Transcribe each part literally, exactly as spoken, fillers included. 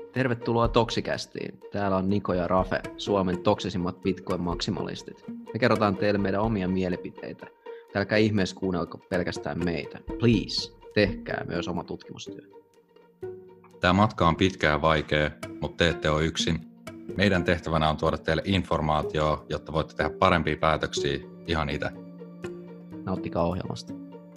Tervetuloa Toksikästiin. Täällä on Niko ja Rafe, Suomen toksisimmat Bitcoin-maksimalistit. Me kerrotaan teille meidän omia mielipiteitä. Älkää ihmeessä kuunnelko pelkästään meitä. Please, tehkää myös oma tutkimustyö. Tämä matka on pitkä ja vaikea, mutta te ette ole yksin. Meidän tehtävänä on tuoda teille informaatiota, jotta voitte tehdä parempia päätöksiä ihan itse. Nauttikaa ohjelmasta.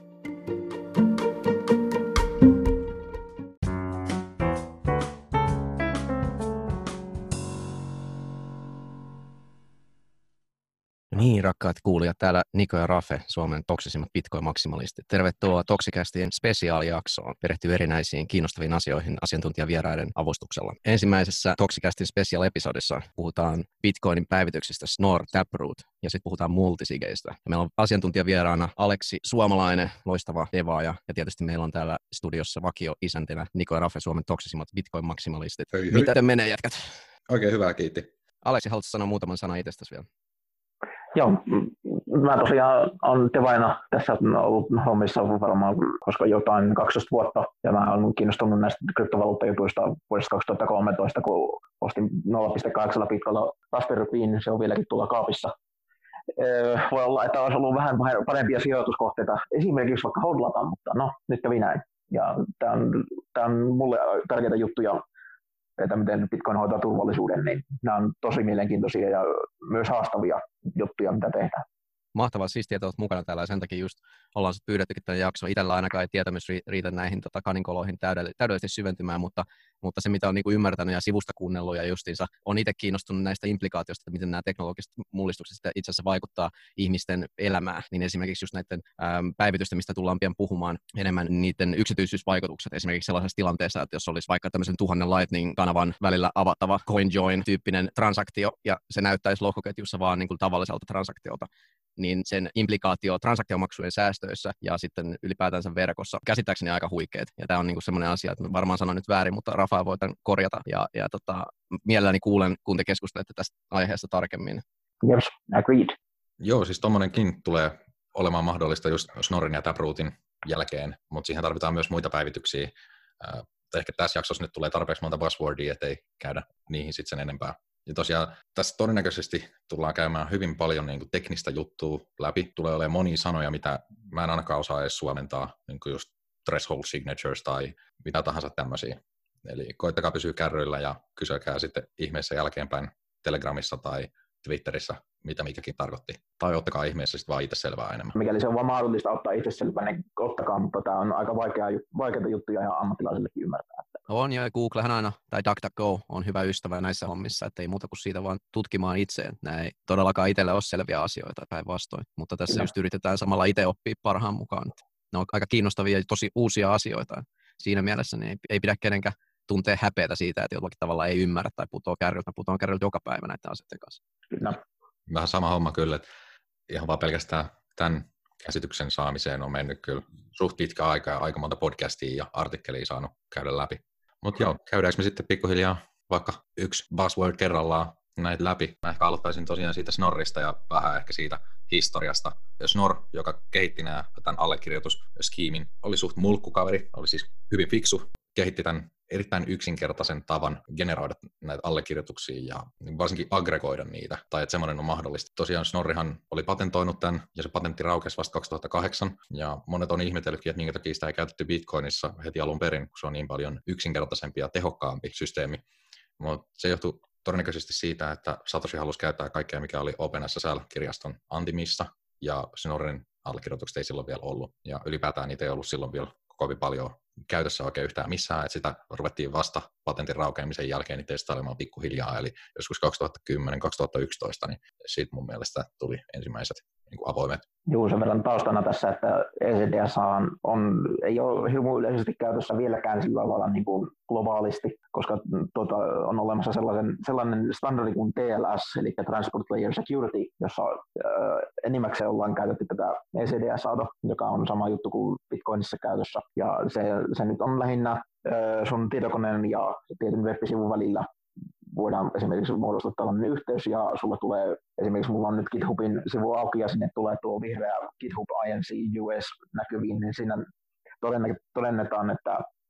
Niin, rakkaat kuulijat, täällä Niko ja Rafe, Suomen toksisimmat Bitcoin-maksimalistit. Tervetuloa Toksikästien spesiaalijaksoon. Perehtyy erinäisiin kiinnostaviin asioihin asiantuntijavieraiden avustuksella. Ensimmäisessä Toksikästin special-episodissa puhutaan Bitcoinin päivityksistä Snor, Taproot ja sitten puhutaan multisigeistä. Ja meillä on asiantuntijavieraana Aleksi Suomalainen, loistava devaaja, ja tietysti meillä on täällä studiossa vakio isäntinä Niko ja Rafe, Suomen toksisimmat Bitcoin-maksimalistit. Hei, hei. Mitä te menee, jätkät? Oikein hyvä, kiitti. Aleksi, haluatko sanoa muutaman sanan itsestäsi vielä? Joo, mä tosiaan olen devaina tässä ollut hommissa varmaan, koska jotain kaksitoista vuotta, ja mä olen kiinnostunut näistä kryptovaluuttajutuista vuodesta kaksituhattakolmetoista, kun ostin nolla pilkku kahdeksan pitkällä Raspberry Pin, se on vieläkin tuolla kaapissa. Voi olla, että olisi ollut vähän parempia sijoituskohteita, esimerkiksi vaikka hodlata, mutta no, nyt kävi näin. Ja tämä on, tämä on mulle tärkeitä juttuja, että miten Bitcoin hoitaa turvallisuuden, niin nämä on tosi mielenkiintoisia ja myös haastavia juttuja, mitä tehdään. Mahtavaa, siistiä, että olet mukana täällä ja sen takia just ollaan sut pyydettykin tämän jakson. Itsellä ainakaan ei tietämys riitä näihin tota, kaninkoloihin täydellisesti syventymään, mutta, mutta se mitä on niinku ymmärtänyt ja sivusta kuunnellut ja justiinsa on itse kiinnostunut näistä implikaatioista, että miten nämä teknologiset mullistukset itse asiassa vaikuttaa ihmisten elämään, niin esimerkiksi just näiden äm, päivitysten, mistä tullaan pian puhumaan enemmän, niiden yksityisyysvaikutukset esimerkiksi sellaisessa tilanteessa, että jos olisi vaikka tämmöisen tuhannen Lightning-kanavan välillä avattava CoinJoin-tyyppinen transaktio ja se näyttäisi lohkoketjussa vaan niin kuin tavalliselta transaktiolta, niin sen implikaatio transaktiomaksujen säästöissä ja sitten ylipäätänsä verkossa käsittääkseni aika huikeet. Ja tämä on niinku semmoinen asia, että varmaan sanon nyt väärin, mutta Rafa voi tämän korjata. Ja, ja tota, mielelläni kuulen, kun te keskustelette tästä aiheesta tarkemmin. Yes, agreed. Joo, siis tommonenkin tulee olemaan mahdollista just Snorin ja Taprootin jälkeen, mutta siihen tarvitaan myös muita päivityksiä. Äh, ehkä tässä jaksossa nyt tulee tarpeeksi monta buzzwordia, ettei käydä niihin sitten sen enempää. Ja tosiaan tässä todennäköisesti tullaan käymään hyvin paljon niin kuin teknistä juttua läpi. Tulee olemaan monia sanoja, mitä mä en ainakaan osaa edes suomentaa, niin kuin just threshold signatures tai mitä tahansa tämmöisiä. Eli koittakaa pysyä kärryillä ja kysykää sitten ihmeessä jälkeenpäin Telegramissa tai Twitterissä, mitä mikäkin tarkoitti. Tai ottakaa ihmeessä sitten vaan itse selvää enemmän. Mikäli se on vaan mahdollista ottaa itse selvää, niin ottakaa, mutta tämä on aika vaikea, vaikeita juttuja ja ammattilaisillekin ymmärtää. On, ja Googlehan aina, tai DuckDuckGo on hyvä ystävä näissä hommissa, että ei muuta kuin siitä vaan tutkimaan itseen. Nämä ei todellakaan itselle ole selviä asioita päinvastoin, mutta tässä no. just yritetään samalla itse oppia parhaan mukaan. Ne on aika kiinnostavia ja tosi uusia asioita. Siinä mielessä niin ei, ei pidä kenenkään tuntea häpeätä siitä, että jollakin tavalla ei ymmärrä tai putoaa kärryltä. Mä putoan kärryltä joka päivä näiden asioiden kanssa. Kyllä. Vähän sama homma kyllä, että ihan vaan pelkästään tämän käsityksen saamiseen on mennyt kyllä suht pitkä aika ja aika monta podcastia ja artikkelia saanut käydä läpi. Mutta joo, käydäänkö me sitten pikkuhiljaa vaikka yksi buzzword kerrallaan näitä läpi. Mä ehkä aloittaisin tosiaan siitä Snorrista ja vähän ehkä siitä historiasta. Snor, joka kehitti nämä, tämän allekirjoitusskiimin, oli suht mulkkukaveri, oli siis hyvin fiksu, kehitti tämän erittäin yksinkertaisen tavan generoida näitä allekirjoituksia ja varsinkin aggregoida niitä, tai että semmoinen on mahdollista. Tosiaan Snorrihan oli patentoinut tämän, ja se patentti raukesi vasta kaksituhattakahdeksan, ja monet on ihmetellytkin, että minkä takia sitä ei käytetty Bitcoinissa heti alun perin, kun se on niin paljon yksinkertaisempi ja tehokkaampi systeemi. Mutta se johtuu todennäköisesti siitä, että Satoshi halusi käyttää kaikkea, mikä oli OpenSSL-kirjaston antimissa, ja Snorrin allekirjoitukset ei silloin vielä ollut, ja ylipäätään niitä ei ollut silloin vielä kovin paljon käytössä oikein yhtään missään, että sitä ruvettiin vasta patentin raukeamisen jälkeen niin testailemaan pikkuhiljaa, eli joskus kaksituhattakymmenen kaksituhattayksitoista, niin siitä mun mielestä tuli ensimmäiset niin kuin avoimet. Joo, sen verran taustana tässä, että E C D S on, on, ei ole hirveän yleisesti käytössä vieläkään sillä tavalla niin kuin globaalisti, koska tuota, on olemassa sellainen, sellainen standardi kuin T L S, eli Transport Layer Security, jossa äh, enimmäkseen ollaan käytetty tätä E C D S-auto, joka on sama juttu kuin Bitcoinissa käytössä, ja se, se nyt on lähinnä äh, sun tietokoneen ja tietyn web-sivun välillä voidaan esimerkiksi muodostaa tällainen yhteys, ja sulla tulee, esimerkiksi mulla on nyt GitHubin sivu auki, ja sinne tulee tuo vihreä GitHub I N C U S näkyviin, niin siinä todennetaan, että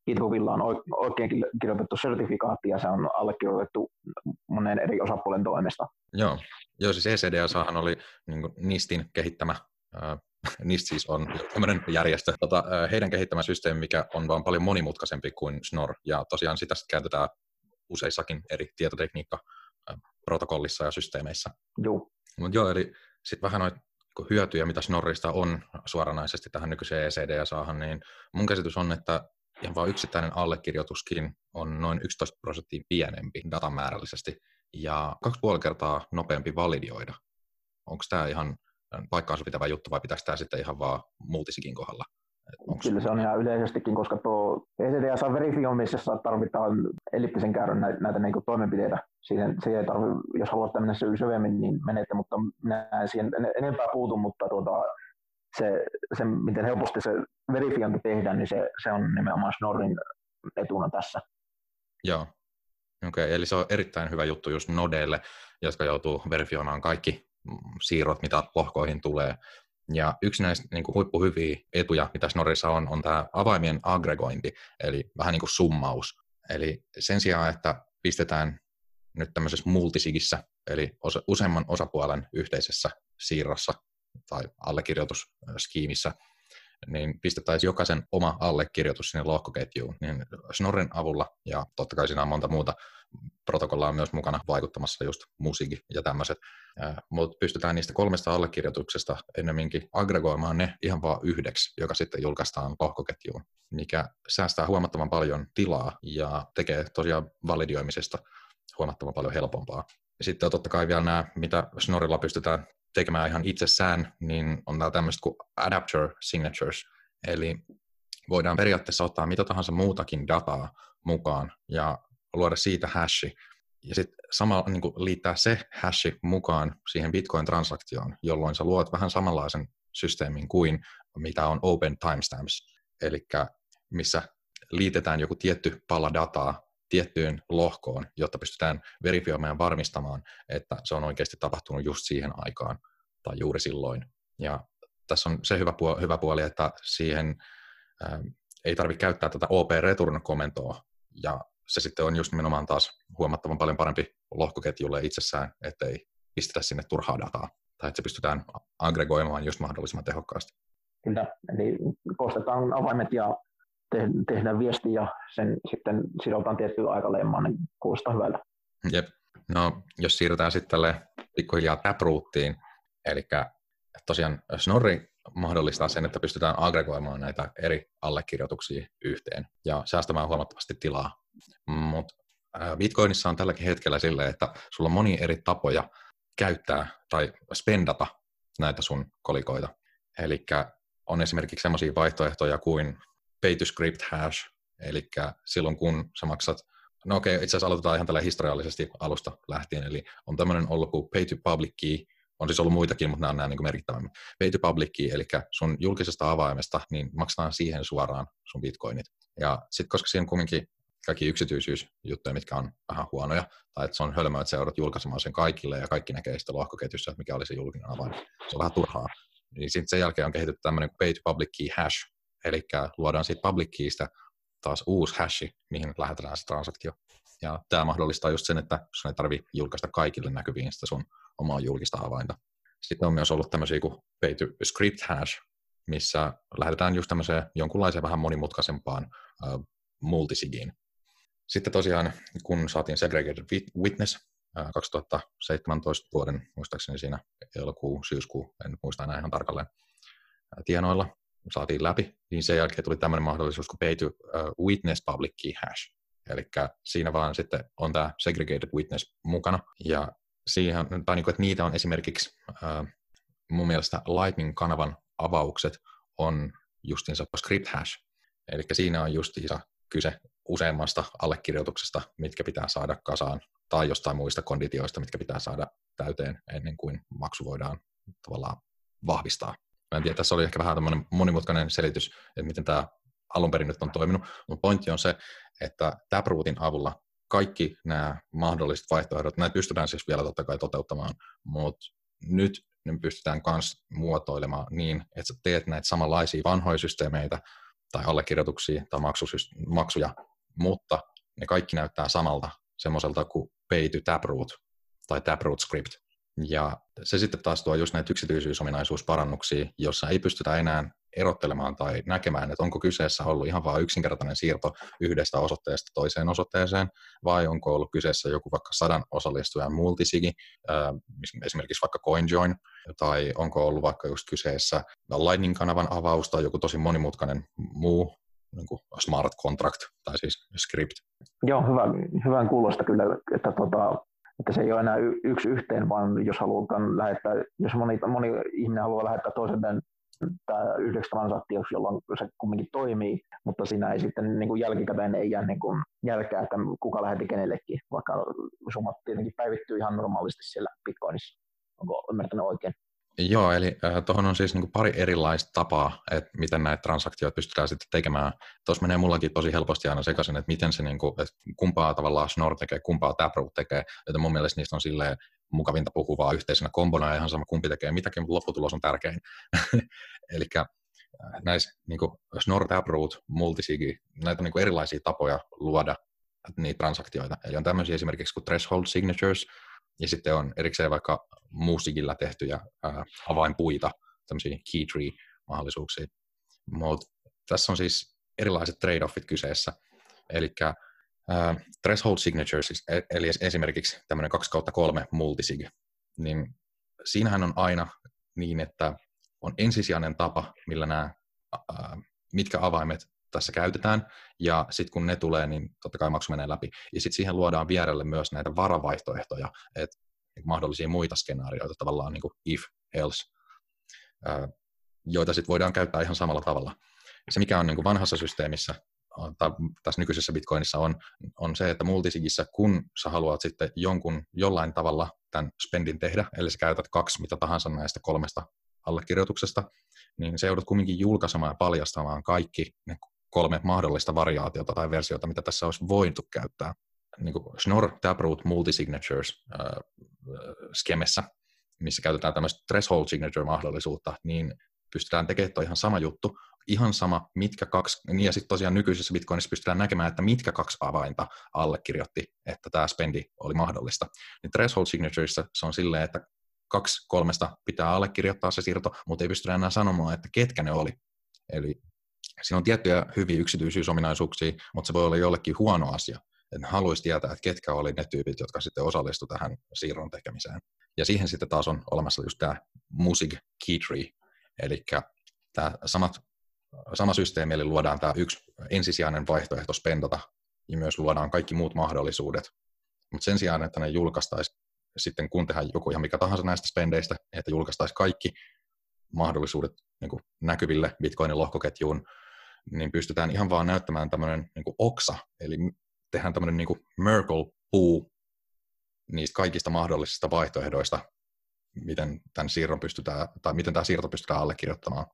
GitHubilla on oikein kirjoitettu sertifikaatti ja se on allekirjoitettu monen eri osapuolen toimesta. Joo, Joo siis E C D S:han oli niin kuin NISTin kehittämä, äh, NIST siis on tämmöinen järjestö, tota, äh, heidän kehittämä systeemi, mikä on vaan paljon monimutkaisempi kuin Schnorr, ja tosiaan sitä käytetään useissakin eri tietotekniikka-protokollissa ja systeemeissä. Joo. Mut joo, eli sitten vähän noita hyötyjä, mitä Schnorrista on suoranaisesti tähän nykyiseen E C D S:han, niin mun käsitys on, että ihan vaan yksittäinen allekirjoituskin on noin yksitoista prosenttia pienempi datamäärällisesti ja kaksi puoli kertaa nopeampi validioida. Onko tämä ihan paikkaansa pitävä juttu vai pitäisi tämä sitten ihan vaan multisigin kohdalla? Onks... Kyllä se on ihan yleisestikin, koska tuo E C D S-verifioimisessa tarvitaan elliptisen käyrän näitä, näitä niin kuin toimenpiteitä. Siihen, siihen ei tarvitse, jos haluat mennä syvemmin, niin menette, mutta minä en siihen enempää puutu, mutta tuota, se, se, miten helposti se verifiointi tehdään, niin se, se on nimenomaan Schnorrin etuna tässä. Joo. Okei, okay, eli se on erittäin hyvä juttu just nodeille, jotka joutuu verifioimaan kaikki siirrot, mitä lohkoihin tulee. Ja yksi näistä niin kuin huippuhyviä etuja, mitä Schnorrissa on, on tämä avaimien aggregointi, eli vähän niin kuin summaus. Eli sen sijaan, että pistetään nyt tämmöisessä multisigissä, eli osa, useamman osapuolen yhteisessä siirrossa tai allekirjoitusskiimissä, niin pistettäisiin jokaisen oma allekirjoitus sinne lohkoketjuun. Niin Schnorrin avulla, ja totta kai siinä on monta muuta protokollaa myös mukana vaikuttamassa, just musiikki ja tämmöiset, mutta pystytään niistä kolmesta allekirjoituksesta ennemminkin aggregoimaan ne ihan vaan yhdeksi, joka sitten julkaistaan lohkoketjuun, mikä säästää huomattavan paljon tilaa ja tekee tosiaan validioimisesta huomattavan paljon helpompaa. Ja sitten on totta kai vielä nämä, mitä Schnorrilla pystytään tekemään ihan itsessään, niin on nämä tämmöiset kuin adapter signatures, eli voidaan periaatteessa ottaa mitä tahansa muutakin dataa mukaan ja luoda siitä hashi, ja sitten samalla niin kuin liittää se hashi mukaan siihen Bitcoin-transaktioon, jolloin sä luot vähän samanlaisen systeemin kuin mitä on open timestamps, eli missä liitetään joku tietty pala dataa tiettyyn lohkoon, jotta pystytään verifioimaan ja varmistamaan, että se on oikeasti tapahtunut just siihen aikaan tai juuri silloin. Ja tässä on se hyvä puoli, hyvä puoli että siihen ää, ei tarvitse käyttää tätä O P-return-komentoa, ja se sitten on just nimenomaan taas huomattavan paljon parempi lohkoketjulle itsessään, ettei pistetä sinne turhaa dataa, tai että se pystytään aggregoimaan just mahdollisimman tehokkaasti. Kyllä, eli koostetaan avaimet ja tehdään viesti ja sen sitten sidotaan tiettyyn aikalemmaan, niin kuulostaa hyvältä. Jep. No, jos siirrytään sitten tälle pikkuhiljaa Taprootiin, eli tosiaan Schnorri mahdollistaa sen, että pystytään aggregoimaan näitä eri allekirjoituksia yhteen ja säästämään huomattavasti tilaa. Mutta Bitcoinissa on tälläkin hetkellä silleen, että sulla on monia eri tapoja käyttää tai spendata näitä sun kolikoita. Eli on esimerkiksi sellaisia vaihtoehtoja kuin pay to script hash, eli silloin kun sä maksat, no okei, itse asiassa aloitetaan ihan tällä historiallisesti alusta lähtien, eli on tämmöinen ollut kuin pay to public key, on siis ollut muitakin, mutta nämä on nämä niin merkittävämmät. Pay to public key, eli sun julkisesta avaimesta, niin maksetaan siihen suoraan sun bitcoinit. Ja sitten koska siinä on kumminkin kaikki yksityisyysjuttuja, mitkä on vähän huonoja, tai että se on hölmöä, että sä joudut julkaisemaan sen kaikille, ja kaikki näkee sitten lohkoketjussa, että mikä oli se julkinen avain. Se on vähän turhaa. Niin sitten sen jälkeen on kehitetty tämmöinen pay to public key hash, eli luodaan siitä public keystä taas uusi hashi, mihin lähetetään se transaktio. Ja tämä mahdollistaa just sen, että sun ei tarvitse julkaista kaikille näkyviin sitä sun omaa julkista avainta. Sitten on myös ollut tämmöisiä kuin pay to script hash, missä lähdetään just tämmöiseen jonkunlaiseen vähän monimutkaisempaan uh, multisigiin. Sitten tosiaan, kun saatiin Segregated Witness uh, kaksituhattaseitsemäntoista vuoden, muistaakseni siinä elokuu, syyskuu, en muista enää ihan tarkalleen uh, tienoilla, saatiin läpi, niin sen jälkeen tuli tämmöinen mahdollisuus kuin pay to uh, witness public key hash. Eli siinä vaan sitten on tämä segregated witness mukana, ja siihen, tai niin kuin, että niitä on esimerkiksi uh, mun mielestä Lightning-kanavan avaukset on justiinsa script hash, eli siinä on justiinsa kyse useammasta allekirjoituksesta, mitkä pitää saada kasaan, tai jostain muista konditioista, mitkä pitää saada täyteen ennen kuin maksu voidaan tavallaan vahvistaa. Mä en tiedä, tässä oli ehkä vähän tämmöinen monimutkainen selitys, että miten tämä alun perin nyt on toiminut, mutta pointti on se, että Taprootin avulla kaikki nämä mahdolliset vaihtoehdot, näitä pystytään siis vielä totta kai toteuttamaan, mutta nyt ne pystytään myös muotoilemaan niin, että sä teet näitä samanlaisia vanhoja systeemeitä tai allekirjoituksia tai maksuja, mutta ne kaikki näyttää samalta, semmoiselta kuin pay to taproot tai taproot script. Ja se sitten taas tuo just näitä yksityisyysominaisuusparannuksia, jossa ei pystytä enää erottelemaan tai näkemään, että onko kyseessä ollut ihan vain yksinkertainen siirto yhdestä osoitteesta toiseen osoitteeseen, vai onko ollut kyseessä joku vaikka sadan osallistujan multisigi, esimerkiksi vaikka CoinJoin, tai onko ollut vaikka just kyseessä Lightning-kanavan avaus tai joku tosi monimutkainen muu niin kuin smart contract tai siis script. Joo, hyvä, hyvän kuulosta kyllä, että tota, että se ei ole enää yksi yhteen, vaan jos halutaan lähettää, jos moni, moni ihminen haluaa lähettää toiselleen tämä yhdeksi transaktioksi, jolloin se kumminkin toimii, mutta siinä ei sitten niin kuin jälkikäteen ei jää niin kuin jälkeä, että kuka lähetti kenellekin, vaikka summat tietenkin päivittyy ihan normaalisti siellä Bitcoinissa. Onko ymmärtänyt oikein? Joo, eli äh, tuohon on siis niin kuin pari erilaista tapaa, että miten näitä transaktioita pystytään sitten tekemään. Tuossa menee mullakin tosi helposti aina sekaisin, että miten se, niin kuin, että kumpaa tavallaan Schnorr tekee, kumpaa Taproot tekee, joten mun mielestä niistä on silleen mukavinta puhua vaan yhteisenä kombona ja ihan sama kumpi tekee mitäkin, mutta lopputulos on tärkein. Eli näissä niin kuin Schnorr, Taproot, multisigi, näitä on niin kuin erilaisia tapoja luoda niitä transaktioita. Eli on tämmöisiä esimerkiksi kuin threshold signatures, ja sitten on erikseen vaikka muusigilla tehtyjä ää, avainpuita, tämmöisiä key tree-mahdollisuuksia. Mutta tässä on siis erilaiset trade-offit kyseessä. Eli ää, threshold signatures, eli esimerkiksi tämmöinen kaksi kautta kolme multisig, niin siinähän on aina niin, että on ensisijainen tapa, millä nämä, ää, mitkä avaimet tässä käytetään, ja sitten kun ne tulee, niin totta kai maksu menee läpi. Ja sitten siihen luodaan vierelle myös näitä varavaihtoehtoja, että mahdollisia muita skenaarioita, tavallaan niin kuin if, else, joita sitten voidaan käyttää ihan samalla tavalla. Se, mikä on niin kuin vanhassa systeemissä, tai tässä nykyisessä Bitcoinissa on, on se, että multisigissä, kun sä haluat sitten jonkun jollain tavalla tämän spendin tehdä, eli sä käytät kaksi mitä tahansa näistä kolmesta allekirjoituksesta, niin se joudut kumminkin julkaisemaan ja paljastamaan kaikki ne kolme mahdollista variaatiota tai versiota, mitä tässä olisi voitu käyttää. Niin kuin Schnorr, Taproot, Multisignatures äh, skemessä, missä käytetään tämmöistä threshold signature-mahdollisuutta, niin pystytään tekemään toi ihan sama juttu, ihan sama, mitkä kaksi, niin ja sitten tosiaan nykyisessä Bitcoinissa pystytään näkemään, että mitkä kaksi avainta allekirjoitti, että tämä spendi oli mahdollista. Niin threshold signaturesissa se on silleen, että kaksi kolmesta pitää allekirjoittaa se siirto, mutta ei pystytä enää sanomaan, että ketkä ne oli. Eli siinä on tiettyjä hyviä yksityisyysominaisuuksia, mutta se voi olla jollekin huono asia. Että haluaisi tietää, että ketkä oli ne tyypit, jotka sitten osallistuivat tähän siirron tekemiseen. Ja siihen sitten taas on olemassa just tämä Musig Key Tree, eli tämä samat, sama systeemi, eli luodaan tämä yksi ensisijainen vaihtoehto spendata, ja myös luodaan kaikki muut mahdollisuudet. Mutta sen sijaan, että ne julkaistaisiin sitten, kun tehdään joku ihan mikä tahansa näistä spendeistä, että julkaistaisiin kaikki mahdollisuudet niin kuin näkyville Bitcoinin lohkoketjuun, niin pystytään ihan vaan näyttämään tämmöinen niin kuin oksa, eli tehdään tämmöinen niin kuin Merkle puu niistä kaikista mahdollisista vaihtoehdoista, miten tämän siirron pystytään, tai miten tämä siirto pystytään allekirjoittamaan.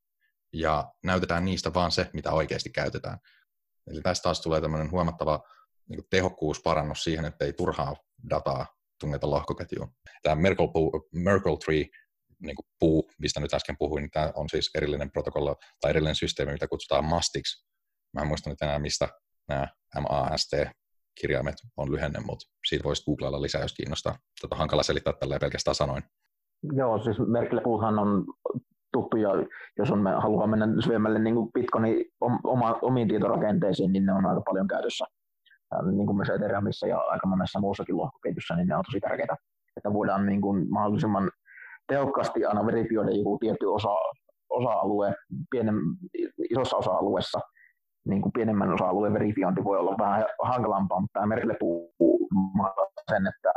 Ja näytetään niistä vaan se, mitä oikeasti käytetään. Eli tästä taas tulee tämmöinen huomattava niin kuin tehokkuusparannus siihen, että ei turhaa dataa tungeta lohkoketjuun. Tämä Merkle, puu, Merkle Tree niin kuin puu, mistä nyt äsken puhuin, niin tämä on siis erillinen protokolla tai erillinen systeemi, mitä kutsutaan mastiksi. Mä en muista nyt enää, mistä nämä M A S T-kirjaimet on lyhenne, mutta siitä voisi googlailla lisää, jos kiinnostaa. Tätä on hankala selittää tälleen pelkästään sanoin. Joo, siis Merkle puuhan on tuttu, ja jos on, me haluaa mennä syvemmälle niin kuin Bitcoinin oma, omiin tietorakenteisiin, niin ne on aika paljon käytössä. Niin kuin myös Ethereumissa ja aika monessa muussakin lohkoketjussa, niin ne on tosi tärkeitä, että voidaan niin kuin mahdollisimman tehokkaasti aina verifioida joku tietty osa, osa-alue, pienen, isossa osa-alueessa, niin kuin pienemmän osa-alueen verifiointi voi olla vähän hankalampaa, mutta tämä Merkle puhuu sen, että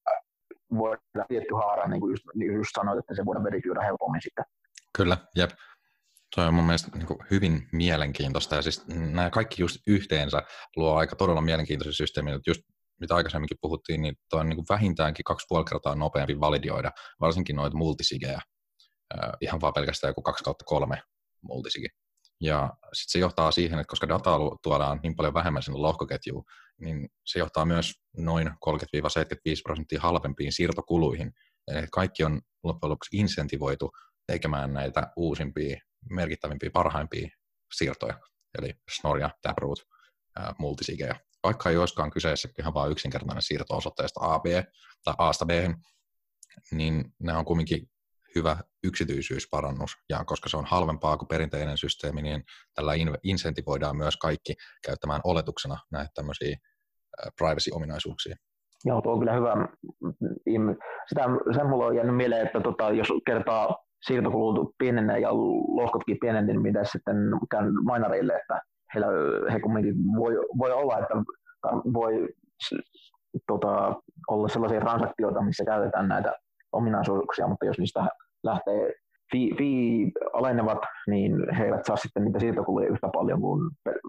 voidaan tietty haara, niin kuin just, just sanoit, että se voidaan verifioida helpommin sitten. Kyllä, jep. Tuo on mun mielestä niin kuin hyvin mielenkiintoista, ja siis nämä kaikki just yhteensä luo aika todella mielenkiintoisen systeemin, että just mitä aikaisemminkin puhuttiin, niin tuo on niin kuin vähintäänkin kaksi puoli kertaa nopeampi validioida, varsinkin noita multisigejä, ihan vaan pelkästään joku kaksi kautta kolme multisigi. Ja sitten se johtaa siihen, että koska dataa tuodaan niin paljon vähemmän sinne lohkoketjuun, niin se johtaa myös noin kolmekymmentä seitsemänkymmentäviisi prosenttia halvempiin siirtokuluihin. Eli kaikki on loppujen lopuksi insentivoitu tekemään näitä uusimpia, merkittävimpiä, parhaimpia siirtoja. eli Snoria, Taproot, ää, multisigejä. Vaikka ei olisikaan kyseessä ihan vain yksinkertainen siirto osoitteesta A, B tai A:sta B:hen, niin nämä on kuitenkin hyvä yksityisyysparannus, ja koska se on halvempaa kuin perinteinen systeemi, niin tällä insentivoidaan myös kaikki käyttämään oletuksena näitä tämmöisiä privacy-ominaisuuksia. Joo, tuo on kyllä hyvä. Sitä, sen mulla on jäänyt mieleen, että tota, jos kertaa siirtokulut pienenee ja lohkotkin pienenee, niin mitä sitten käy minereille, että heillä, he kumminkin voi, voi olla, että voi tota, olla sellaisia transaktioita, missä käytetään näitä ominaisuuksia, mutta jos niistä lähtee fee, fee alenevat, niin he eivät saa sitten niitä siirtokuluja yhtä paljon kuin,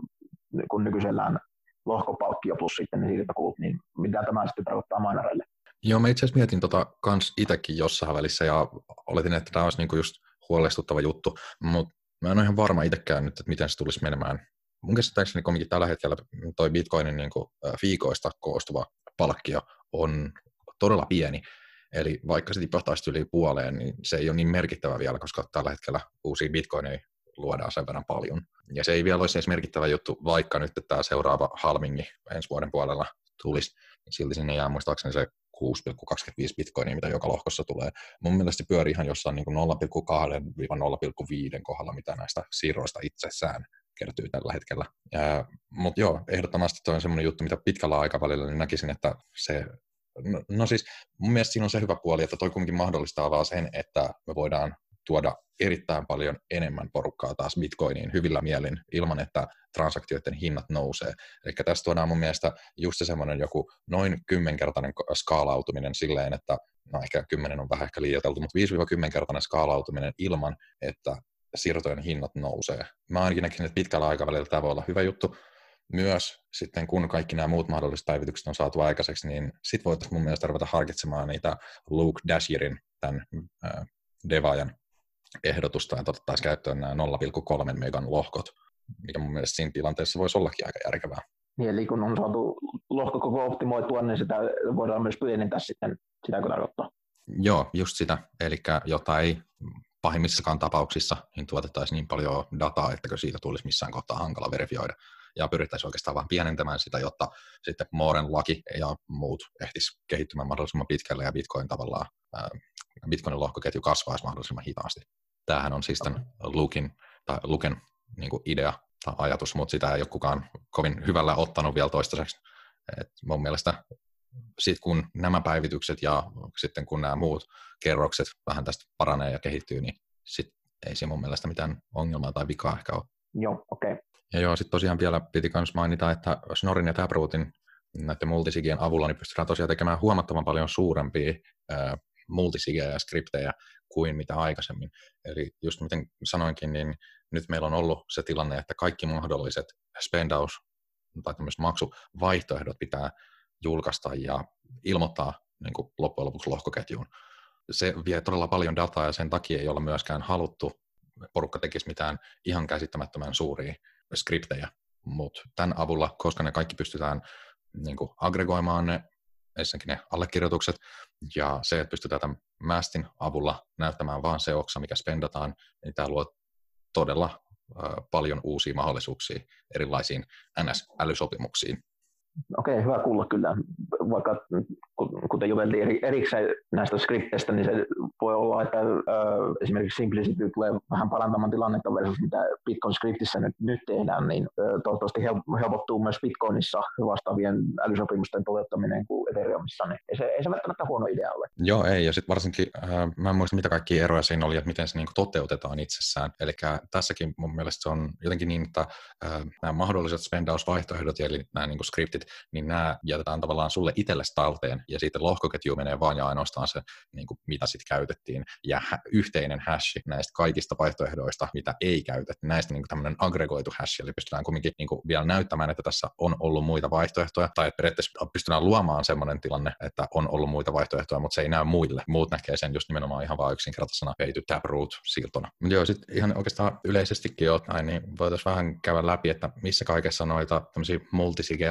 kuin nykyisellään lohkopalkkio plus sitten ne siirtokulut, niin mitä tämä sitten tarkoittaa minereille? Joo, mä itse asiassa mietin tota kans itsekin jossain välissä ja oletin, että tämä olisi niinku just huolestuttava juttu, mutta mä en ole ihan varma itsekään nyt, että miten se tulisi menemään. Mun käsittääkseni kuitenkin tällä hetkellä toi Bitcoinin niinku fiikoista koostuva palkkio on todella pieni, eli vaikka se tipahtaisi yli puoleen, niin se ei ole niin merkittävä vielä, koska tällä hetkellä uusia Bitcoineja luodaan sen verran paljon. Ja se ei vielä olisi edes merkittävä juttu, vaikka nyt tämä seuraava halvingi ensi vuoden puolella tulisi, niin silti sinne jää muistaakseni se kuusi pilkku kaksikymmentäviisi bitcoinia, mitä joka lohkossa tulee. Mun mielestä se pyörii ihan jossain niin nolla pilkku kaksi nolla pilkku viisi kohdalla, mitä näistä siirroista itsessään kertyy tällä hetkellä. Mutta joo, ehdottomasti toi on semmoinen juttu, mitä pitkällä aikavälillä niin näkisin, että se No, no siis mun mielestä siinä on se hyvä puoli, että toi kuitenkin mahdollistaa vaan sen, että me voidaan tuoda erittäin paljon enemmän porukkaa taas Bitcoiniin hyvillä mielin ilman, että transaktioiden hinnat nousee. Eli tässä tuodaan mun mielestä just se semmoinen joku noin kymmenkertainen skaalautuminen silleen, että no ehkä kymmenen on vähän ehkä liioiteltu, mutta viisi-kymmenkertainen skaalautuminen ilman, että siirtojen hinnat nousee. Mä ainakin näkisin, että pitkällä aikavälillä tämä voi olla hyvä juttu. Myös sitten kun kaikki nämä muut mahdolliset päivitykset on saatu aikaiseksi, niin sitten voitaisiin mun mielestä ruveta harkitsemaan niitä Luke Dashierin, tämän äh, devaajan ehdotusta, että otettaisiin käyttöön nämä nolla pilkku kolme megan lohkot, mikä mun mielestä siinä tilanteessa voisi ollakin aika järkevää. Niin, eli kun on saatu lohko koko optimoitua, niin sitä voidaan myös pienentää sitten, sitä kun tarkoittaa. Joo, just sitä, eli jotta ei pahimmissakaan tapauksissa niin tuotettaisiin niin paljon dataa, että siitä tulisi missään kohtaa hankala verifioida. Ja pyrittäisiin oikeastaan vain pienentämään sitä, jotta sitten Mooren laki ja muut ehtis kehittymään mahdollisimman pitkälle ja Bitcoin tavallaan, ää, Bitcoinin lohkoketju kasvaisi mahdollisimman hitaasti. Tämähän on siis tämän Luken, tai Luken niin kuin idea tai ajatus, mutta sitä ei ole kukaan kovin hyvällä ottanut vielä toistaiseksi. Et mun mielestä sit kun nämä päivitykset ja sitten kun nämä muut kerrokset vähän tästä paranee ja kehittyy, niin sit ei se mun mielestä mitään ongelmaa tai vikaa ehkä ole. Joo, okei. Okay. Ja joo, sitten tosiaan vielä piti myös mainita, että Snorin ja Taprootin näiden multisigien avulla niin pystytään tosiaan tekemään huomattavan paljon suurempia ää, multisigejä ja skriptejä kuin mitä aikaisemmin. Eli just miten sanoinkin, niin nyt meillä on ollut se tilanne, että kaikki mahdolliset spendaus- tai tämmöiset maksuvaihtoehdot pitää julkaista ja ilmoittaa niin kuin loppujen lopuksi lohkoketjuun. Se vie todella paljon dataa ja sen takia ei olla myöskään haluttu porukka tekisi mitään ihan käsittämättömän suuria skriptejä, mutta tämän avulla, koska ne kaikki pystytään niin kuin aggregoimaan ne, ensinnäkin ne allekirjoitukset, ja se, että pystytään tämän Mastin avulla näyttämään vaan se oksa, mikä spendataan, niin tämä luo todella äh, paljon uusia mahdollisuuksia erilaisiin N S-älysopimuksiin. Okei, hyvä kuulla kyllä. Vaikka kuten juteltiin erikseen näistä skripteistä, niin se voi olla, että ö, esimerkiksi Simplicity tulee vähän parantamaan tilannetta versus mitä Bitcoin-skriptissä nyt, nyt tehdään, niin ö, toivottavasti helpottuu myös Bitcoinissa vastaavien älysopimusten toteuttaminen kuin Ethereumissa, niin ei se, ei se välttämättä huono idea ole. Joo, ei, ja sitten varsinkin, äh, mä en muista mitä kaikkia eroja siinä oli, että miten se niinku toteutetaan itsessään, eli tässäkin mun mielestä se on jotenkin niin, että äh, nämä mahdolliset spendausvaihtoehdot, eli nämä niinku skriptit, niin nämä jätetään tavallaan sulle itsellesi talteen, ja sitten lohkoketju menee vaan ja ainoastaan se, niin kuin, mitä sitten käytettiin, ja hä- yhteinen hashi näistä kaikista vaihtoehdoista, mitä ei käytetty, näistä niin tämmöinen aggregoitu hashi, eli pystytään kuitenkin niin kuin, vielä näyttämään, että tässä on ollut muita vaihtoehtoja, tai että periaatteessa pystytään luomaan semmoinen tilanne, että on ollut muita vaihtoehtoja, mutta se ei näy muille. Muut näkee sen just nimenomaan ihan vaan yksinkertaisena peity Taproot-siirtona. Mutta joo, sitten ihan oikeastaan yleisestikin ottaen, niin voitaisiin vähän käydä läpi, että missä kaikessa noita tämmöisiä multisigejä sitten käytetään.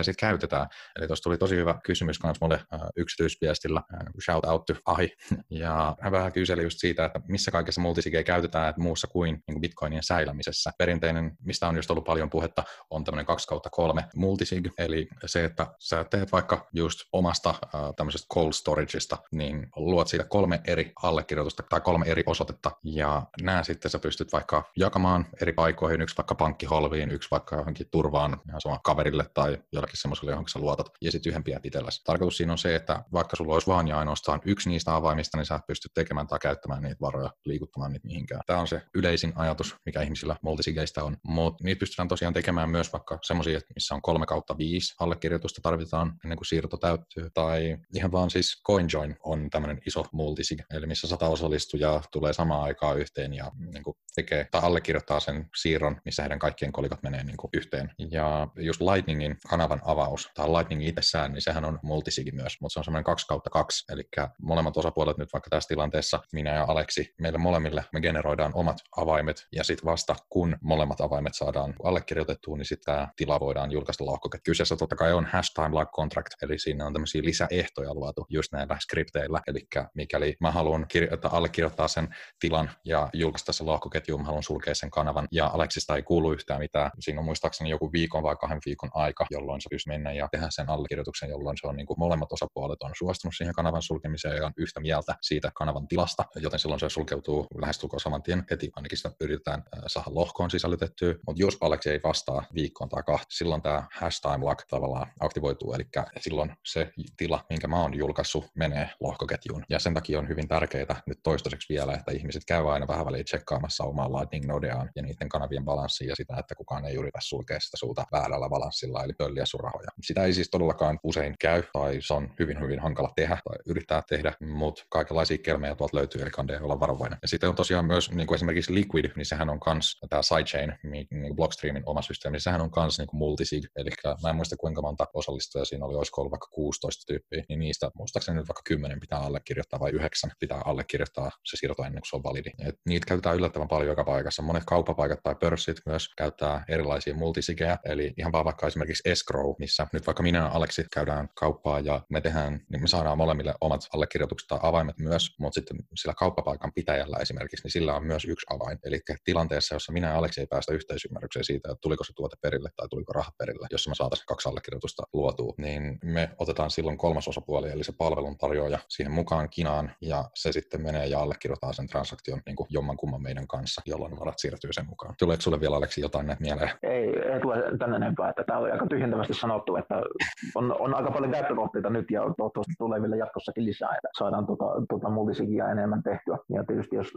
käytetään. Eli tuossa tuli tosi hyvä kysymys myös mulle äh, yksityisviestillä, äh, shout out to Ahi, ja hän vähän kyseli just siitä, että missä kaikessa multisigeä käytetään että muussa kuin, niin kuin bitcoinien säilämisessä. Perinteinen, mistä on just ollut paljon puhetta, on tämmöinen kaksi kautta kolme multisig, eli se, että sä teet vaikka just omasta äh, tämmöisestä cold storageista, niin luot siitä kolme eri allekirjoitusta tai kolme eri osoitetta, ja nämä sitten sä pystyt vaikka jakamaan eri paikoihin, yksi vaikka pankkiholviin, yksi vaikka johonkin turvaan ihan sama kaverille tai jollekin semmoiselle, johonkin sä luotat, ja sitten yhden pidät itselläsi. Tarkoitus siinä on se, että vaikka sulla olisi vaan ja ainoastaan yksi niistä avaimista, niin sä pystyt tekemään tai käyttämään niitä varoja, liikuttamaan niitä mihinkään. Tämä on se yleisin ajatus, mikä ihmisillä multisigeistä on, mutta niitä pystytään tosiaan tekemään myös vaikka semmoisia, missä on kolme kautta viisi allekirjoitusta tarvitaan ennen kuin siirto täyttyy, tai ihan vaan siis CoinJoin on tämmöinen iso multisig, eli missä sata osallistujaa tulee samaan aikaan yhteen ja niin kuin tekee tai allekirjoittaa sen siirron, missä heidän kaikkien kolikot menee niin kuin yhteen. Ja just Lightningin kanavan avaus, tai Lightning itsessään, niin sehän on multisigi myös, mutta se on semmoinen kaksi kautta kaksi, eli molemmat osapuolet nyt vaikka tässä tilanteessa, minä ja Aleksi, meille molemmille me generoidaan omat avaimet, ja sitten vasta kun molemmat avaimet saadaan allekirjoitettua, niin sitten tämä tila voidaan julkaista lohkoketjuun. Kyseessä totta kai on hash time lock contract, eli siinä on tämmöisiä lisäehtoja luotu just näillä skripteillä, eli mikäli mä haluan kirjoittaa, allekirjoittaa sen tilan ja julkaista sen lohkoketjuun, mä haluan sulkea sen kanavan, ja Aleksista ei kuulu yhtään mitään. Siinä on muistaakseni joku viikon vai kahden viikon aika, jolloin se pystyy mennä ja tehdä sen allekirjoituksen, jolloin se on niin kuin molemmat osapuolet on suostunut siihen kanavan sulkemiseen ja on yhtä mieltä siitä kanavan tilasta, joten silloin se sulkeutuu lähestulkoon saman tien heti, ainakin sitä yritetään saada lohkoon sisällytettyä, mutta jos Aleksi ei vastaa viikkoon tai kahta, silloin tämä hash time lock tavallaan aktivoituu, eli silloin se tila, minkä mä oon julkaissut, menee lohkoketjuun, ja sen takia on hyvin tärkeää nyt toistaiseksi vielä, että ihmiset käy aina vähän väliin tsekkaamassa omaa Lightning-nodeaan ja niiden kanavien balanssia ja sitä, että kukaan ei yritä sulkea sitä sulta väärällä balanssilla, eli pölliä sun rahoja. Sitä ei siis todellakaan usein käy, tai se on hyvin, hyvin hankala tehdä tai yrittää tehdä, mutta kaikenlaisia kelmejä tuolta löytyy, eli kannattaa olla varovainen. Ja sitten on tosiaan myös niin kuin esimerkiksi Liquid, niin sehän on kans, tämä sidechain, niin kuin Blockstreamin oma systeemi, niin sehän on kans niin kuin multisig, eli mä en muista kuinka monta osallistujaa siinä oli, olisiko ollut vaikka kuusitoista tyyppiä, niin niistä muistaakseni nyt vaikka kymmenen pitää allekirjoittaa vai yhdeksän pitää allekirjoittaa se siirto ennen kuin se on validi. Et niitä käytetään yllättävän paljon joka paikassa. Monet kauppapaikat tai pörssit myös käyttää erilaisia multisigejä, eli ihan vaan vaikka esimerkiksi escrow, missä nyt vaikka minä ja Aleksi käydään kauppaa ja me tehdään, niin me saadaan molemmille omat allekirjoitukset tai avaimet myös, mutta sitten sillä kauppapaikan pitäjällä esimerkiksi, niin sillä on myös yksi avain. Eli tilanteessa, jossa minä ja Aleksi ei päästä yhteisymmärrykseen siitä, että tuliko se tuote perille tai tuliko raha perille, jossa me saataisiin kaksi allekirjoitusta luotua, niin me otetaan silloin kolmas osapuoli, eli se palveluntarjoaja siihen mukaan kinaan, ja se sitten menee ja allekirjoittaa sen transaktion niin kuin jommankumman meidän kanssa, jolloin varat siirtyy sen mukaan. Tuleeko sulle vielä, Aleksi, jotain näitä mieleen? Ei, ei tule tänne enempää, että tämä oli aika tyhjentävästi sanottu, että on, on aika paljon käyttökohteita nyt ja toivottavasti tulee vielä jatkossakin lisää, että saadaan tuota, tuota multisigia enemmän tehtyä. Ja tietysti jos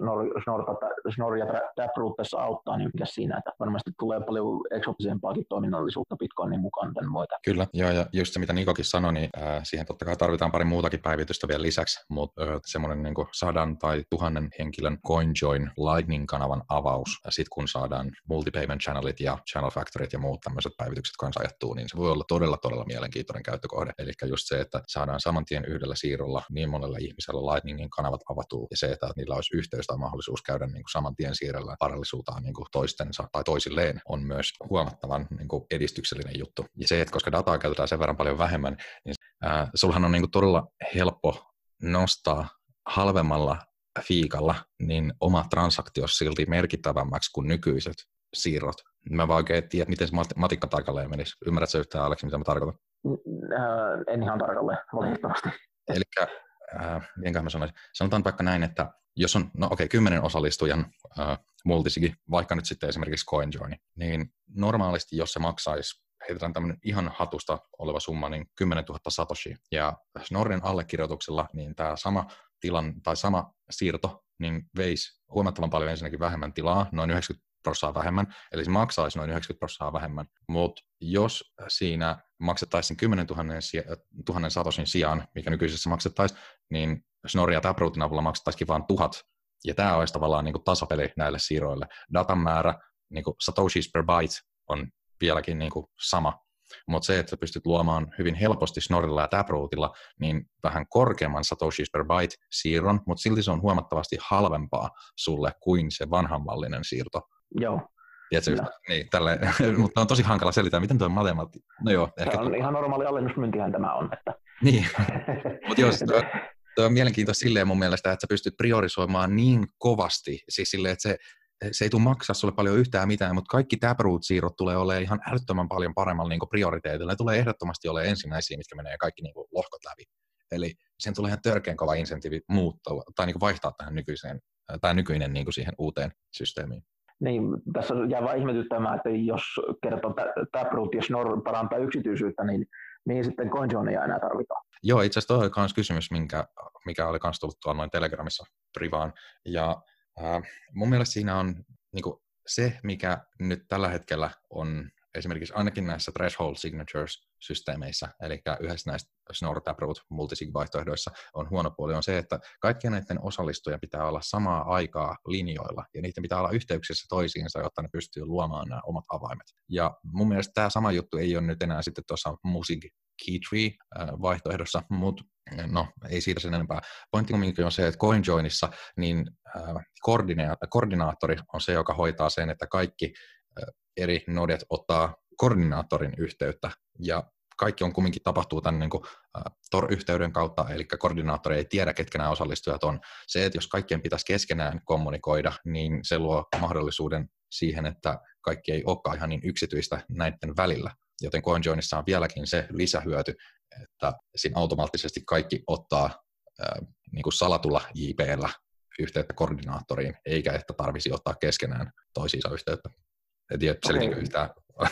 Snor ja Taproot tässä auttaa, niin mikä siinä, että varmasti tulee paljon eksoottisempaakin toiminnallisuutta Bitcoinin mukaan tämän myötä. Kyllä, joo, ja just se mitä Nikokin sanoi, niin äh, siihen totta kai tarvitaan pari muutakin päivitystä vielä lisäksi, mutta äh, semmoinen niin kuin sadan tai tuhannen henkilön CoinJoin Lightning-kanavan avaus, ja sitten kun saadaan multipayment channelit ja channel factorit ja muut tämmöiset päivitykset kanssa ajattuu, niin se voi olla todella, todella mielenkiintoinen käyttökohde. Eli just se, että saadaan saman tien yhdellä siirrolla niin monella ihmisellä Lightningin kanavat avatuu, ja se, että niillä olisi yhteys tai mahdollisuus käydä niin kuin saman tien siirrellä varallisuutaan niin kuin toistensa tai toisilleen, on myös huomattavan niin kuin edistyksellinen juttu. Ja se, että koska dataa käytetään sen verran paljon vähemmän, niin äh, sulhan on niin kuin todella helppo nostaa halvemmalla fiikalla niin oma transaktio silti merkittävämmäksi kuin nykyiset siirrot. Mä vaan oikein tiedä, miten se matikka tarkalleen menisi. Ymmärrätkö yhtään, Aleksi, mitä mä tarkoitan? Äh, en ihan tarkalleen, valitettavasti. Elikkä, äh, mienköhän mä sanoisin, sanotaan vaikka näin, että jos on, no okei, okay, kymmenen osallistujan äh, multisigi, vaikka nyt sitten esimerkiksi CoinJoin, niin normaalisti, jos se maksaisi, heitetään tämmöinen ihan hatusta oleva summa, niin kymmenen tuhatta satoshi. Ja Snorrin allekirjoituksella, niin tämä sama tilan, tai sama siirto, niin veisi huomattavan paljon ensinnäkin vähemmän tilaa, noin yhdeksänkymmentä prosenttia vähemmän, eli se maksaisi noin yhdeksänkymmentä prosenttia vähemmän, mutta jos siinä maksettaisiin kymmenen tuhatta satoshin sijaan, mikä nykyisessä maksettaisiin, niin Snorri ja Taprootin avulla maksettaisiin vain tuhat, ja tämä olisi tavallaan niin kuin tasapeli näille siirroille. Datan määrä, niin kuin satoshis per byte, on vieläkin niin kuin sama, mutta se, että sä pystyt luomaan hyvin helposti Snorrilla ja Taprootilla, niin vähän korkeamman satoshis per byte siirron, mutta silti se on huomattavasti halvempaa sulle kuin se vanhanmallinen siirto. Joo, Tiedätkö, just, niin, tälleen, mutta on tosi hankala selittää, miten tuo matemaatti... No joo, se ehkä... on ihan normaali alennusmyyntihän tämä on. Että... Niin, mutta joo, tuo, tuo on mielenkiintoista silleen mun mielestä, että sä pystyt priorisoimaan niin kovasti, siis silleen, että se, se ei tule maksaa sulle paljon yhtään mitään, mutta kaikki Taproot-siirrot tulee olemaan ihan älyttömän paljon paremmalla niin prioriteetilla. Ne tulee ehdottomasti olemaan ensimmäisiä, mitkä menee kaikki niin kuin lohkot läpi. Eli sen tulee ihan törkeän kova insentiivi muuttaa tai niin kuin vaihtaa tähän nykyiseen, tai nykyinen niin kuin siihen uuteen systeemiin. Niin, tässä jää vain ihmetyttämään, että jos kertoo Taproot ja Schnorr parantaa yksityisyyttä, niin mihin sitten CoinJoinia enää tarvitaan? Joo, itse asiassa tuo oli myös kysymys, minkä, mikä oli myös tullut tuolla noin Telegramissa privaan. Ja äh, mun mielestä siinä on niin kuin se, mikä nyt tällä hetkellä on esimerkiksi ainakin näissä threshold signatures-systeemeissä, eli yhdessä näistä Schnorr, Taproot, multisig-vaihtoehdoissa on huono puoli on se, että kaikkien näiden osallistujien pitää olla samaa aikaa linjoilla, ja niiden pitää olla yhteyksissä toisiinsa, jotta ne pystyy luomaan nämä omat avaimet. Ja mun mielestä tämä sama juttu ei ole nyt enää sitten tuossa Musig Keytree-vaihtoehdossa, mutta no, ei siitä sen enempää. Pointti on se, että CoinJoinissa niin äh, koordina- koordinaattori on se, joka hoitaa sen, että kaikki äh, eri nodet ottaa koordinaattorin yhteyttä, ja kaikki on kumminkin tapahtuu tämän niin kuin, äh, Tor-yhteyden kautta, eli koordinaattori ei tiedä, ketkä nämä osallistujat on. Se, että jos kaikkien pitäisi keskenään kommunikoida, niin se luo mahdollisuuden siihen, että kaikki ei olekaan ihan niin yksityistä näiden välillä. Joten CoinJoinissa on vieläkin se lisähyöty, että siinä automaattisesti kaikki ottaa äh, niin kuin salatulla J P:llä yhteyttä koordinaattoriin, eikä että tarvitsisi ottaa keskenään toisiinsa yhteyttä. En tiedä, selitikö yhtään.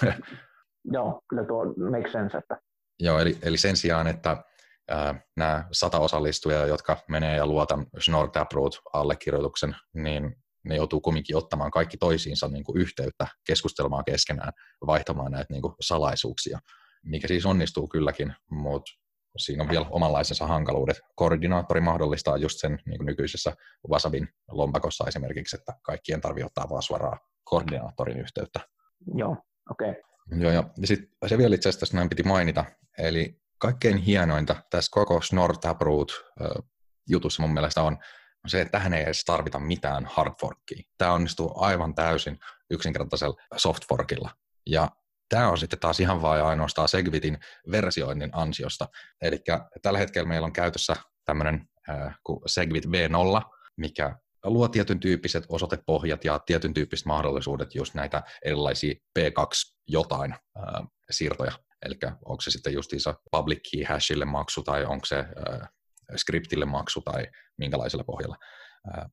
Joo, kyllä tuo make sense. Että... Joo, eli, eli sen sijaan, että ää, nämä sata osallistujaa, jotka menee ja luotan Schnorr Taproot allekirjoituksen, niin ne joutuu kumminkin ottamaan kaikki toisiinsa niin kuin yhteyttä, keskustelemaan keskenään, vaihtamaan näitä niin kuin salaisuuksia, mikä siis onnistuu kylläkin, mutta siinä on vielä omanlaisensa hankaluudet. Koordinaattori mahdollistaa just sen niin kuin nykyisessä Wasabin lompakossa esimerkiksi, että kaikkien tarvitsee ottaa vaan suoraan koordinaattorin yhteyttä. Joo, okei. Okay. Joo, ja sitten se vielä itse asiassa näin piti mainita, eli kaikkein hienointa tässä koko Schnorr Taproot-jutussa mun mielestä on se, että tähän ei edes tarvita mitään hardforkia. Tämä onnistuu aivan täysin yksinkertaisella softforkilla, ja tämä on sitten taas ihan vaan ja ainoastaan Segwitin versioinnin ansiosta. Eli tällä hetkellä meillä on käytössä tämmöinen äh, kuin Segwit V nolla, mikä luo tietyn tyyppiset osoitepohjat ja tietyn tyyppiset mahdollisuudet just näitä erilaisia P kaksi jotain äh, siirtoja. Eli onko se sitten justiinsa public key hashille maksu tai onko se äh, skriptille maksu tai minkälaisella pohjalla. Äh,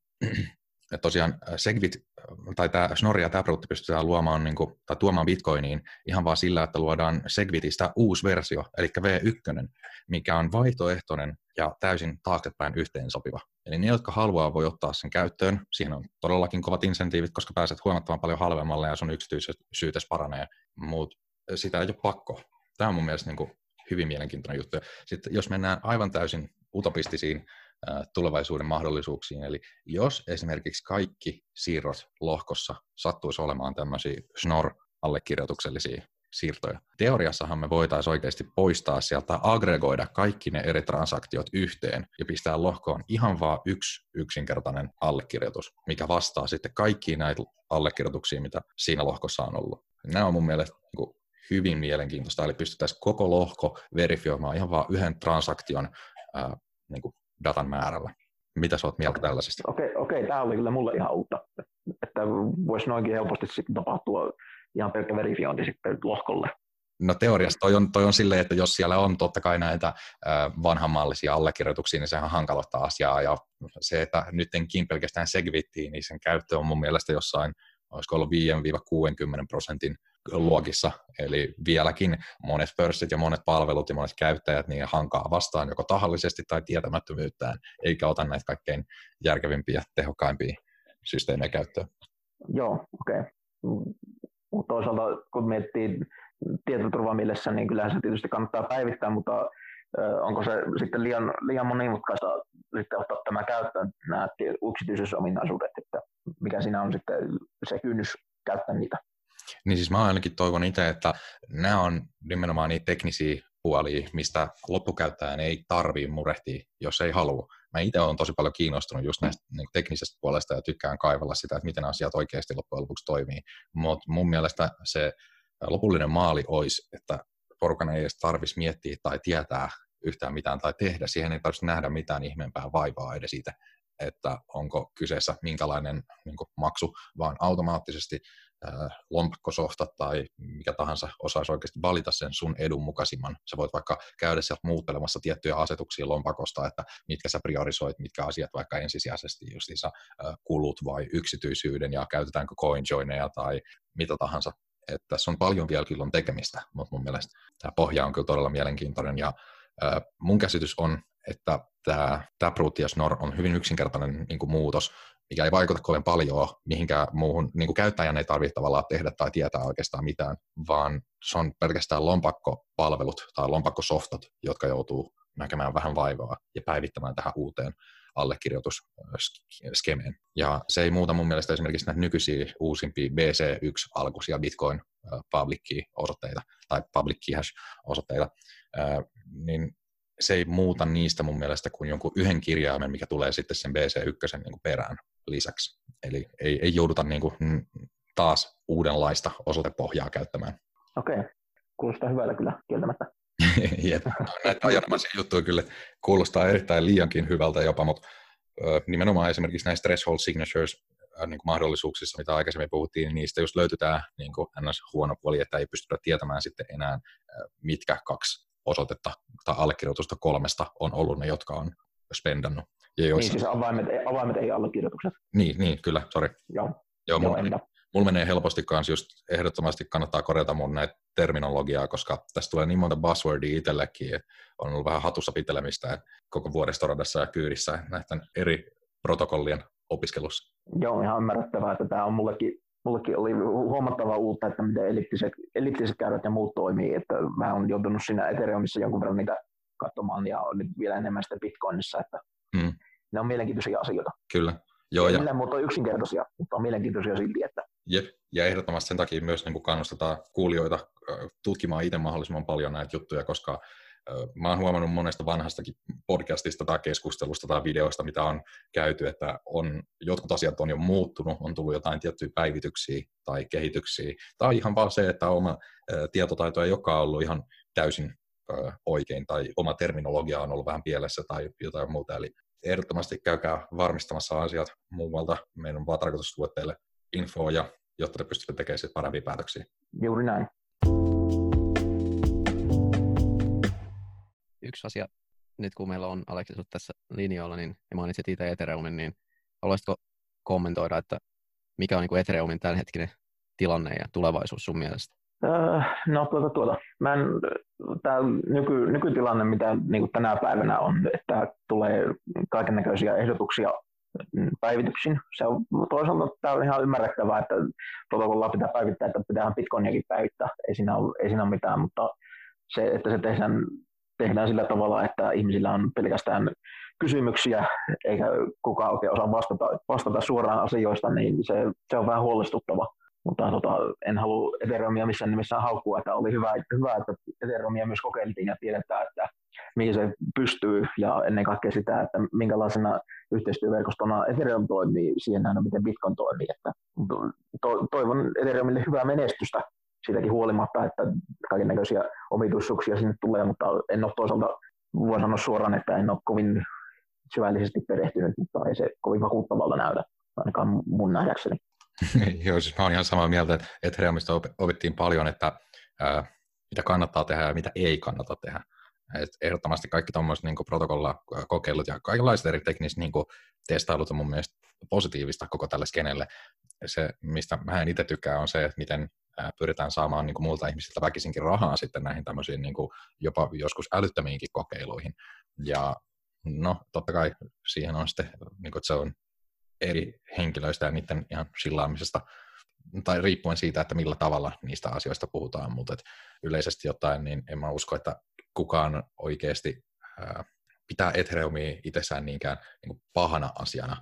tosiaan Segwit tai tämä Schnorr ja Taproot pystytään luomaan niin kuin, tai tuomaan Bitcoiniin ihan vaan sillä, että luodaan Segwitistä uusi versio, eli V yksi, mikä on vaihtoehtoinen ja täysin taaksepäin yhteensopiva. Eli ne, jotka haluaa, voi ottaa sen käyttöön. Siihen on todellakin kovat insentiivit, koska pääset huomattavan paljon halvemmalle ja sun yksityisyytes paranee, mutta sitä ei ole pakko. Tämä on mun mielestä niin kuin hyvin mielenkiintoinen juttu. Sitten jos mennään aivan täysin utopistisiin tulevaisuuden mahdollisuuksiin. Eli jos esimerkiksi kaikki siirrot lohkossa sattuisi olemaan tämmöisiä Schnorr-allekirjoituksellisia siirtoja. Teoriassahan me voitaisiin oikeasti poistaa sieltä, aggregoida kaikki ne eri transaktiot yhteen ja pistää lohkoon ihan vaan yksi yksinkertainen allekirjoitus, mikä vastaa sitten kaikkiin näitä allekirjoituksia, mitä siinä lohkossa on ollut. Nämä on mun mielestä niin hyvin mielenkiintoista, eli pystyttäisiin koko lohko verifioimaan ihan vaan yhden transaktion ää, niin kuin datan määrällä. Mitä sä oot mieltä tällaisesta? Okei, okay, okay, tämä oli kyllä mulle ihan uutta, että voisi noinkin helposti sitten tapahtua ihan pelkkä verifiointi sitten lohkolle. No teoriassa toi on, toi on silleen, että jos siellä on totta kai näitä äh, vanhanmallisia allekirjoituksia, niin sehän hankaloittaa asiaa, ja se, että nytkin pelkästään Segwittiin, niin sen käyttö on mun mielestä jossain, olisiko ollut viisi kuusikymmentä prosentin luokissa, eli vieläkin monet pörssit ja monet palvelut ja monet käyttäjät niin hankaa vastaan joko tahallisesti tai tietämättömyyttään, eikä ota näitä kaikkein järkevimpiä ja tehokkaimpia systeemejä käyttöön. Joo, okei. Okay. Mutta toisaalta kun miettii tietoturvaa mielessä, niin kyllähän se tietysti kannattaa päivittää, mutta onko se sitten liian, liian monimutkaista sitten ottaa tämä käyttöön, nämä yksityisyysominaisuudet, että mikä siinä on sitten se kynnys käyttää niitä? Niin siis mä ainakin toivon itse, että nämä on nimenomaan niitä teknisiä puolia, mistä loppukäyttäjän ei tarvitse murehtia, jos ei halua. mä itse olen tosi paljon kiinnostunut just näistä niin kuin teknisestä puolesta ja tykkään kaivella sitä, että miten asiat oikeasti loppujen lopuksi toimii. Mutta mun mielestä se lopullinen maali olisi, että porukan ei edes tarvitsisi miettiä tai tietää yhtään mitään tai tehdä. Siihen ei tarvitsisi nähdä mitään ihmeempää vaivaa edes itse, että onko kyseessä minkälainen niin kuin maksu, vaan automaattisesti äh, lompakkosofta tai mikä tahansa osaisi oikeasti valita sen sun edun mukaisimman. Sä voit vaikka käydä sieltä muuttelemassa tiettyjä asetuksia lompakosta, että mitkä sä priorisoit, mitkä asiat vaikka ensisijaisesti justiinsa äh, kulut vai yksityisyyden ja käytetäänkö coinjoineja tai mitä tahansa. Että tässä on paljon vielä kyllä on tekemistä, mutta mun mielestä tämä pohja on kyllä todella mielenkiintoinen ja äh, mun käsitys on, että tämä Taproot ja Schnorr on hyvin yksinkertainen niin kuin muutos, mikä ei vaikuta kovin paljon mihinkään muuhun. Niin kuin käyttäjän ei tarvitse tavallaan tehdä tai tietää oikeastaan mitään, vaan se on pelkästään lompakkopalvelut tai lompakkosoftat, jotka joutuu näkemään vähän vaivaa ja päivittämään tähän uuteen allekirjoitusskemeen. Ja se ei muuta mun mielestä esimerkiksi näitä nykyisiä uusimpia B C yksi-alkuisia Bitcoin public key-osoitteita tai public key hash-osoitteita, niin se ei muuta niistä mun mielestä kuin jonkun yhden kirjaimen, mikä tulee sitten sen B C yksi niin kuin perään lisäksi. Eli ei, ei jouduta niin kuin taas uudenlaista osoitepohjaa käyttämään. Okei, kuulostaa hyvältä kyllä kieltämättä. Jep, näitä ajanomaisia juttuja kyllä kuulostaa erittäin liiankin hyvältä jopa, mutta nimenomaan esimerkiksi näissä threshold signatures niin kuin mahdollisuuksissa, mitä aikaisemmin puhuttiin, niin niistä just löytyy tämä niin kuin ns. Huono puoli, että ei pystytä tietämään sitten enää, mitkä kaksi osoitetta tai allekirjoitusta kolmesta on ollut ne, jotka on spendannut. Ja joissa... Niin siis avaimet, avaimet ei allekirjoitukset. Niin, niin kyllä, sori. Joo, Joo, mulla, Joo mulla menee helposti kanssa just ehdottomasti kannattaa korjata mun näitä terminologiaa, koska tästä tulee niin monta buzzwordia itsellekin, että on ollut vähän hatussa pitelemistä koko vuoristoradassa ja kyydissä näiden eri protokollien opiskelussa. Joo, ihan ymmärrettävää, että tämä on mullekin, mullekin oli huomattavaa uutta, että miten elliptiset, elliptiset käyrät ja muut toimii, että mä oon joutunut siinä Ethereumissa jonkun verran niitä katsomaan ja nyt vielä enemmän sitten Bitcoinissa, että hmm. ne on mielenkiintoisia asioita. Kyllä. Joo, ja ja millään muuta on yksinkertaisia, mutta on mielenkiintoisia silti, että... Jep, ja ehdottomasti sen takia myös niin kuin kannustetaan kuulijoita tutkimaan itse mahdollisimman paljon näitä juttuja, koska mä oon huomannut monesta vanhastakin podcastista tai keskustelusta tai videoista, mitä on käyty, että on, jotkut asiat on jo muuttunut, on tullut jotain tiettyjä päivityksiä tai kehityksiä, tai ihan vaan se, että oma tietotaito ei olekaan ollut ihan täysin oikein, tai oma terminologia on ollut vähän pielessä tai jotain muuta, eli ehdottomasti käykää varmistamassa asiat muualta. Meidän on vaan tarkoitus tuoda teille infoa, ja jotta te pystytte tekemään sitten parempia päätöksiä. Juuri näin. Yksi asia, nyt kun meillä on Aleksi sut tässä linjoilla, niin ja mainitsit itse Ethereumin, niin haluaisitko kommentoida, että mikä on niin kuin Ethereumin tämänhetkinen tilanne ja tulevaisuus sun mielestä? Öö, no tuota tuota. Mä en, tää nyky, nykytilanne, mitä niin kuin tänä päivänä on, että tulee kaikennäköisiä ehdotuksia päivityksin. Se on toisaalta tää on ihan ymmärrettävää, että protokollaa pitää päivittää, että pitäähän Bitcoiniakin päivittää. Ei siinä ole, ei siinä ole mitään, mutta se, että se tehdään tehdään sillä tavalla, että ihmisillä on pelkästään kysymyksiä, eikä kukaan oikein osaa vastata, vastata suoraan asioista, niin se, se on vähän huolestuttava. Mutta tota, en halua Ethereumia missään nimessä haukkua, että oli hyvä, hyvä, että Ethereumia myös kokeiltiin ja tiedetään, että mihin se pystyy ja ennen kaikkea sitä, että minkälaisena yhteistyöverkostona Ethereum toimii, siihen nähdään, miten Bitcoin toimii. Että to, toivon Ethereumille hyvää menestystä siitäkin huolimatta, että kaikennäköisiä omituisuuksia sinne tulee, mutta en ole toisaalta, voin sanoa suoraan, että en ole kovin syvällisesti perehtynyt, mutta ei se kovin vakuuttavalta näytä, ainakaan mun nähdäkseni. Joo, siis mä oon ihan samaa mieltä, että Ethereumista opittiin paljon, että ää, mitä kannattaa tehdä ja mitä ei kannata tehdä. Et ehdottomasti kaikki tuommoiset niin protokollakokeilut ja kaikenlaiset eri tekniset niin testailut on mun mielestä positiivista koko tälle skenelle. Se, mistä mä en itse tykkää, on se, että miten ää, pyritään saamaan niin muilta ihmisiltä väkisinkin rahaa sitten näihin tämmöisiin niin jopa joskus älyttömiinkin kokeiluihin. Ja no, totta kai siihen on sitten, niin kuin, että se on eri henkilöistä ja niiden ihan sillaamisesta, tai riippuen siitä, että millä tavalla niistä asioista puhutaan, mutta yleisesti ottaen, niin en mä usko, että kukaan oikeasti ää, pitää Ethereumia itsessään niinkään niin kuin pahana asiana.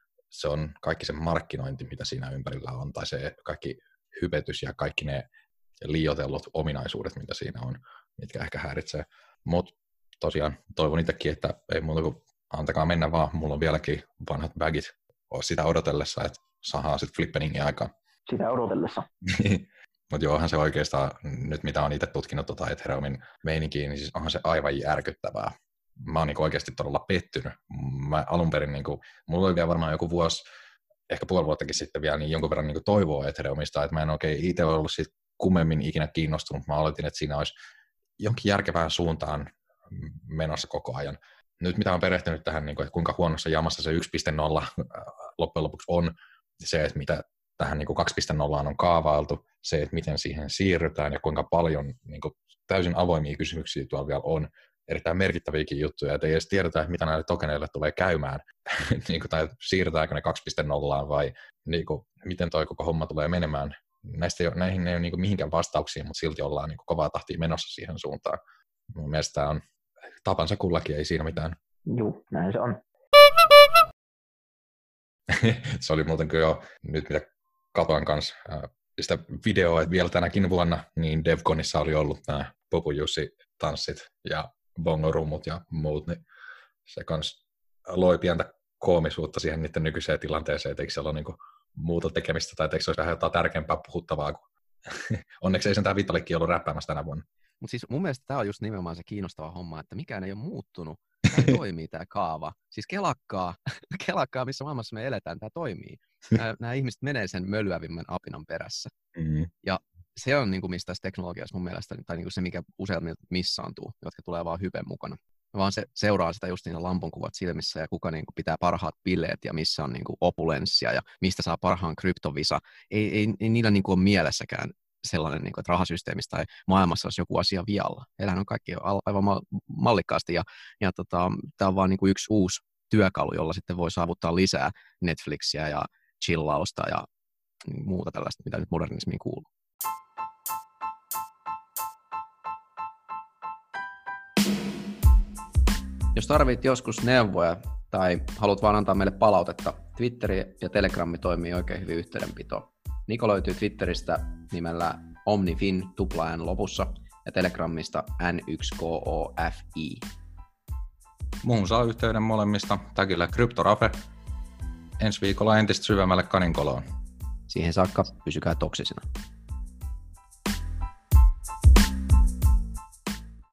Se on kaikki se markkinointi, mitä siinä ympärillä on, tai se kaikki hypetys ja kaikki ne liioitellut ominaisuudet, mitä siinä on, mitkä ehkä häiritsee. Mutta tosiaan toivon itsekin, että ei muuta kuin antakaa mennä vaan, mulla on vieläkin vanhat bagit sitä odotellessa, että saadaan sitten flippeningin aikaan. Sitä odotellessa. Mutta joo, onhan se oikeastaan, nyt mitä on itse tutkinut tota Ethereumin meininkiä, niin siis onhan se aivan järkyttävää. Mä oon niinku oikeasti todella pettynyt. Mä alun perin, niinku, mulla oli vielä varmaan joku vuosi, ehkä puoli vuottakin sitten vielä, niin jonkun verran niinku toivoa Ethereumista, että mä en oikein itse ollut siitä kummemmin ikinä kiinnostunut. Mä aloitin, että siinä olisi jonkin järkevään suuntaan menossa koko ajan. Nyt mitä on perehtynyt tähän, niin kuin, että kuinka huonossa jamassa se yksi piste nolla loppujen lopuksi on, se, että mitä tähän niin kuin kaksi piste nolla on kaavailtu, se, että miten siihen siirrytään ja kuinka paljon niin kuin, täysin avoimia kysymyksiä tuolla vielä on, erittäin merkittäviäkin juttuja, että ei edes tiedetä, mitä näille tokeneille tulee käymään, niin kuin, tai siirrytäänkö ne kaksi piste nolla vai niin kuin, miten toi koko homma tulee menemään. Näistä ei ole, näihin ei ole niin kuin, mihinkään vastauksia, mutta silti ollaan niin kuin, kovaa tahtia menossa siihen suuntaan. Mun mielestä tämä on tapansa kullakin, ei siinä mitään. Joo, näin se on. Se oli muuten kyllä jo, nyt mitä katoin kanssa sitä videoa, että vielä tänäkin vuonna, niin DevConissa oli ollut nämä Popu Jussi-tanssit ja bongorummut ja muut, niin se kans loi pientä koomisuutta siihen niiden nykyiseen tilanteeseen, että eikö siellä ole niinku muuta tekemistä, tai eikö se olisi vähän jotain tärkeämpää puhuttavaa, kun onneksi ei sen tämä Vitalikki ollut räppäämässä tänä vuonna. Mutta siis mun mielestä tämä on just nimenomaan se kiinnostava homma, että mikään ei ole muuttunut. Tämä toimii tämä kaava. Siis kelakkaa, kelakkaa, missä maailmassa me eletään, tämä toimii. Nämä, nämä ihmiset menee sen mölyävimmän apinan perässä. Mm-hmm. Ja se on niin kuin, mistä tässä teknologiassa mun mielestä, tai niin kuin se, mikä usein missaantuu, jotka tulee vaan hypen mukana. Vaan se seuraa sitä just niin lampunkuvat silmissä ja kuka niin kuin pitää parhaat bileet ja missä on niin kuin opulenssia ja mistä saa parhaan kryptovisa. Ei, ei, ei niillä niin kuin ole mielessäkään sellainen, niin kuin, että rahasysteemissä tai maailmassa olisi joku asia vialla. Heillähän on kaikki aivan mallikkaasti ja, ja tota, tämä on vaan niin kuin yksi uusi työkalu, jolla sitten voi saavuttaa lisää Netflixiä ja chillausta ja muuta tällaista, mitä nyt modernismiin kuuluu. Jos tarvit joskus neuvoja tai haluat vaan antaa meille palautetta, Twitteri ja Telegrammi toimii oikein hyvin yhteydenpitoon. Niko löytyy Twitteristä nimellä OmniFin tupla N lopussa ja Telegramista N yksi K O F I. Muun saa yhteyden molemmista tagillä CryptoRafe. Ensi viikolla entistä syvemmälle kaninkoloon. Siihen saakka pysykää toksisina.